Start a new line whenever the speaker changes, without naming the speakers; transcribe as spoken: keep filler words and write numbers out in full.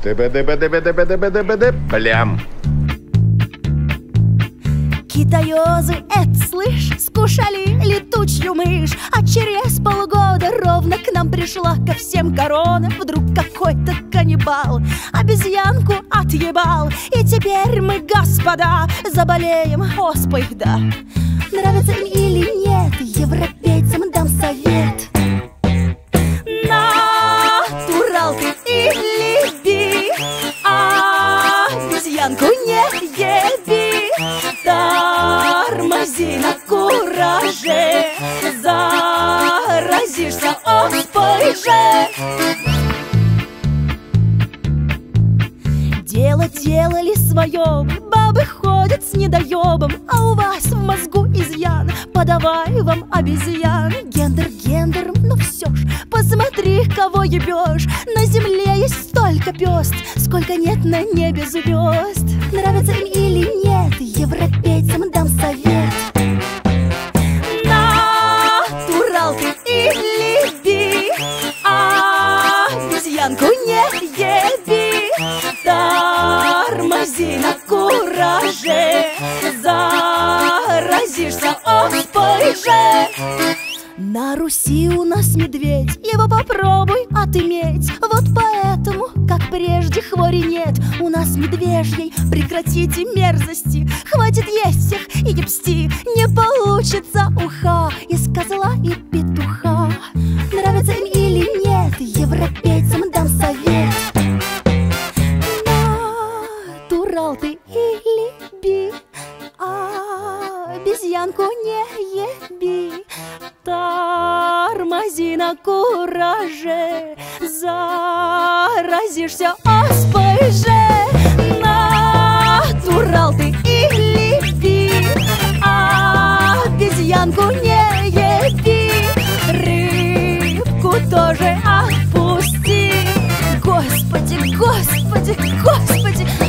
Ты-бы-ды-бы-ды-бы-ды-бы-ды-бы-ды. Плям.
Китаёзы, это слышь, скушали летучую мышь, а через полгода ровно к нам пришла ко всем корона. Вдруг какой-то каннибал обезьянку отъебал, и теперь мы, господа, заболеем оспой, да. Нравится им или нет, европейцам дам совет. Натурал ты или би, а обезьянку не еби. Тормози на кураже, заразишься оспой же. Дело делали свое, бабы ходят с недоебом, а у вас в мозгу изъян, подавай вам обезьян. Гендер гендером, но все ж, посмотри, кого ебешь. На земле есть столько пёст, сколько нет на небе звезд. Нравится им или нет, европейцам дам совет. Натурал ты или би, а обезьянку не еби. Тормози на кураже, заразишься оспой же. На Руси у нас медведь, его попробуй отыметь. Вот поэтому, как прежде, хвори нет у нас медвежьей. Прекратите мерзости, хватит есть всех и ебсти. Не получится уха из козла и петуха. Нравится им или нет, европейцам дам совет. Натурал ты или би, а обезьянку не еби. Тормози на кураже, заразишься оспой же. Натурал ты или би, а обезьянку не еби. Рыбку тоже отпусти. Господи, господи, господи.